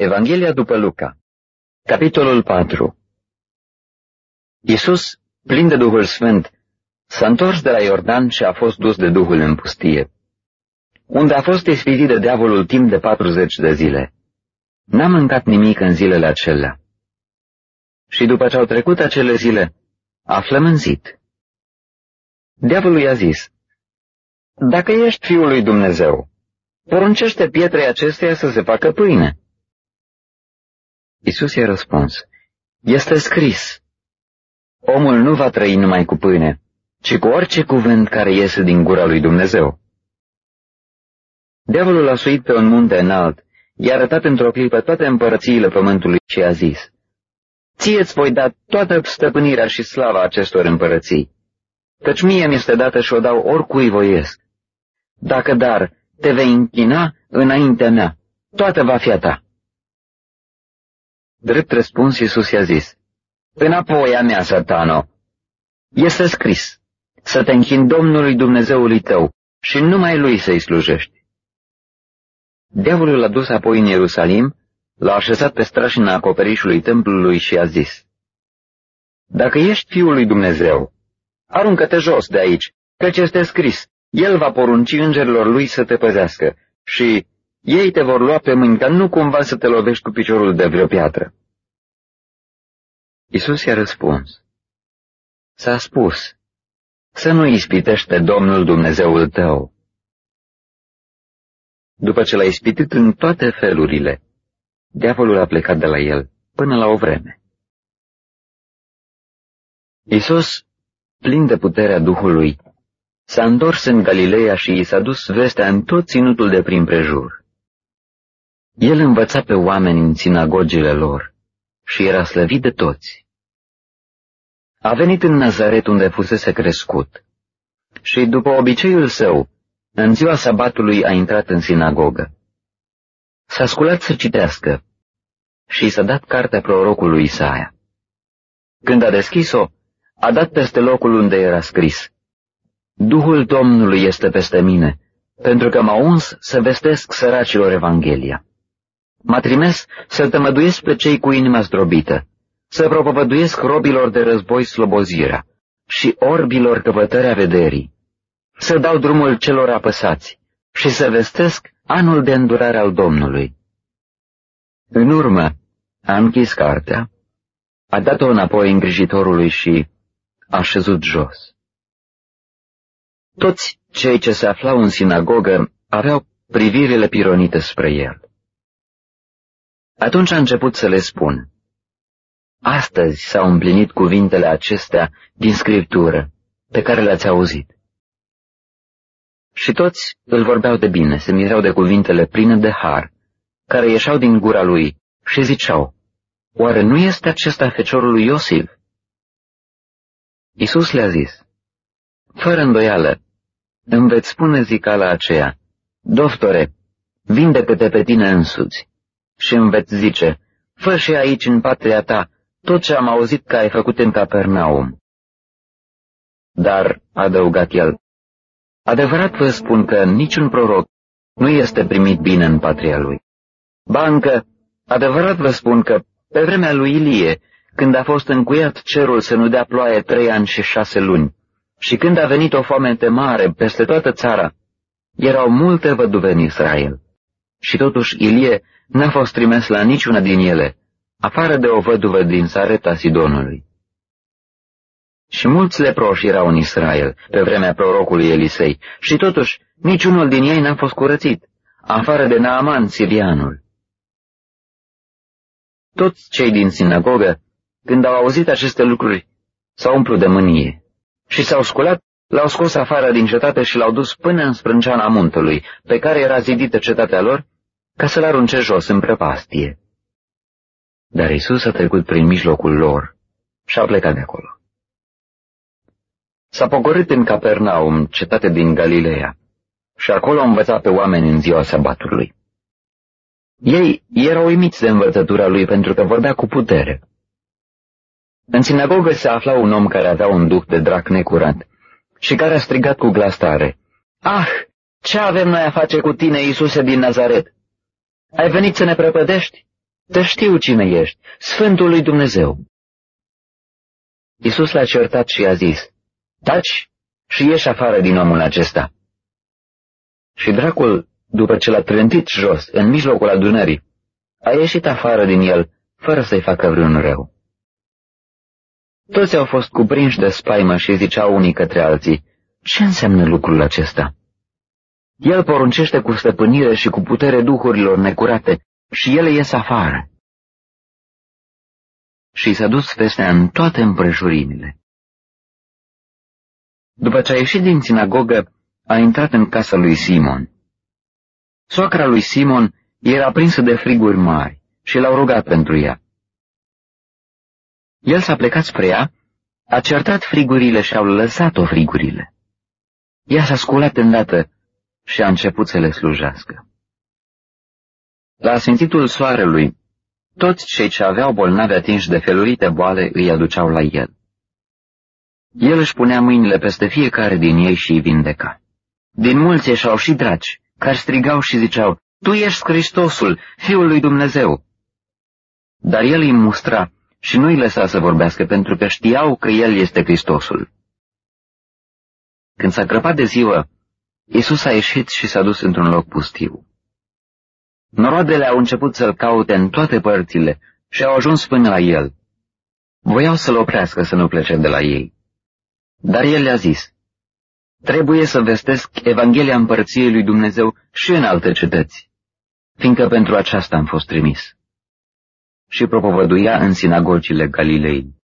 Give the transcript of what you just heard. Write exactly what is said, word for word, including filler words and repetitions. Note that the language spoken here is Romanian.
Evanghelia după Luca, capitolul patru. Iisus, plin de Duhul Sfânt, s-a întors de la Iordan și a fost dus de Duhul în pustie, unde a fost ispitit de diavolul timp de patruzeci de zile. N-a mâncat nimic în zilele acelea. Și după ce au trecut acele zile, a flămânzit. Diavolul i-a zis: „Dacă ești Fiul lui Dumnezeu, poruncește pietrei acesteia să se facă pâine.” Iisus i-a răspuns: „Este scris, omul nu va trăi numai cu pâine, ci cu orice cuvânt care iese din gura lui Dumnezeu.” Diavolul a suit pe un munte înalt, i-a arătat într-o clipă toate împărățiile pământului și a zis: „Ție-ți voi da toată stăpânirea și slava acestor împărății, căci mie mi-este dată și o dau oricui voiesc. Dacă dar te vei închina înaintea mea, toată va fi a ta.” Drept răspuns, Iisus i-a zis: „Înapoi a mea, Satano! Este scris, să te închini Domnului Dumnezeului tău și numai Lui să-i slujești.” Diavolul l-a dus apoi în Ierusalim, l-a așezat pe strașina acoperișului templului și a zis: „Dacă ești Fiul lui Dumnezeu, aruncă-te jos de aici, căci este scris, El va porunci îngerilor Lui să te păzească și ei te vor lua pe mâini ca nu cumva să te lovești cu piciorul de vreo piatră.” Iisus i-a răspuns: „S-a spus, să nu ispitești pe Domnul Dumnezeul tău.” După ce l-a ispitit în toate felurile, diavolul a plecat de la el până la o vreme. Iisus, plin de puterea Duhului, s-a întors în Galileea și i s-a dus vestea în tot ținutul de prin prejur. El învăța pe oameni în sinagogile lor și era slăvit de toți. A venit în Nazaret, unde fusese crescut, și după obiceiul său, în ziua sabatului a intrat în sinagogă. S-a sculat să citească și s-a dat cartea prorocului Isaia. Când a deschis-o, a dat peste locul unde era scris: „Duhul Domnului este peste mine, pentru că m-a uns să vestesc săracilor Evanghelia. M-a trimis să tămăduiesc pe cei cu inima zdrobită, să propovăduiesc robilor de război slobozirea și orbilor căpătarea vederii, să dau drumul celor apăsați și să vestesc anul de îndurare al Domnului.” În urmă a închis cartea, a dat-o înapoi îngrijitorului și a șezut jos. Toți cei ce se aflau în sinagogă aveau privirile pironite spre el. Atunci a început să le spună: „Astăzi s-au împlinit cuvintele acestea din Scriptură, pe care le-ați auzit.” Și toți îl vorbeau de bine, se mirau de cuvintele pline de har, care ieșeau din gura lui și ziceau: „Oare nu este acesta feciorul lui Iosif?” Iisus le-a zis: „Fără îndoială, îmi veți spune zicala aceea: „Doftore, vindecă-te pe tine însuți.” Și îmi veți zice: „Fă și aici în patria ta tot ce am auzit că ai făcut în Capernaum.” Dar, a adăugat el, adevărat vă spun că niciun proroc nu este primit bine în patria lui. Ba încă, adevărat vă spun că pe vremea lui Ilie, când a fost încuiat cerul să nu dea ploaie trei ani și șase luni, și când a venit o foamete mare peste toată țara, erau multe văduve în Israel. Și totuși Ilie n-a fost trimis la niciuna din ele, afară de o văduvă din Sarepta Sidonului. Și mulți leproși erau în Israel pe vremea prorocului Elisei, și totuși niciunul din ei n-a fost curățit, afară de Naaman sirianul. Toți cei din sinagogă, când au auzit aceste lucruri, s-au umplut de mânie și s-au sculat, l-au scos afară din cetate și l-au dus până în sprânceana muntelui, pe care era zidită cetatea lor, ca să-l arunce jos în prăpastie. Dar Iisus a trecut prin mijlocul lor și a plecat de acolo. S-a pogorât în Capernaum, cetate din Galileea, și acolo învăța pe oameni în ziua sabatului. Ei erau uimiți de învățătura lui, pentru că vorbea cu putere. În sinagogă se afla un om care avea un duh de drac necurat și care a strigat cu glas tare: „Ah, ce avem noi a face cu tine, Iisuse din Nazaret? Ai venit să ne prăpădești? Te știu cine ești, Sfântul lui Dumnezeu. Iisus l-a certat și i-a zis, taci și ieși afară din omul acesta. Și dracul, după ce l-a trântit jos, în mijlocul adunării, a ieșit afară din el, fără să-i facă vreun rău. Toți au fost cuprinși de spaimă și ziceau unii către alții, ce înseamnă lucrul acesta? El poruncește cu stăpânire și cu putere duhurilor necurate și ele ies afară. Și s-a dus vestea în toate împrejurimile. După ce a ieșit din sinagogă, a intrat în casa lui Simon. Soacra lui Simon era prinsă de friguri mari și l-au rugat pentru ea. El s-a plecat spre ea, a certat frigurile și au lăsat-o frigurile. Ea s-a sculat îndată și a început să le slujească. La sfințitul soarelui, toți cei ce aveau bolnavi atinși de felurite boale îi aduceau la el. El își punea mâinile peste fiecare din ei și îi vindeca. Din mulți ieșau și draci, care strigau și ziceau, Tu ești Hristosul, Fiul lui Dumnezeu. Dar el îi mustra și nu îi lăsa să vorbească, pentru că știau că el este Hristosul. Când s-a crăpat de ziua, Iisus a ieșit și s-a dus într-un loc pustiu. Noroadele au început să-l caute în toate părțile și au ajuns până la el. Voiau să-l oprească să nu plece de la ei. Dar el le-a zis, trebuie să vestesc Evanghelia împărăției lui Dumnezeu și în alte cetăți, fiindcă pentru aceasta am fost trimis. Și propovăduia în sinagogile Galilei.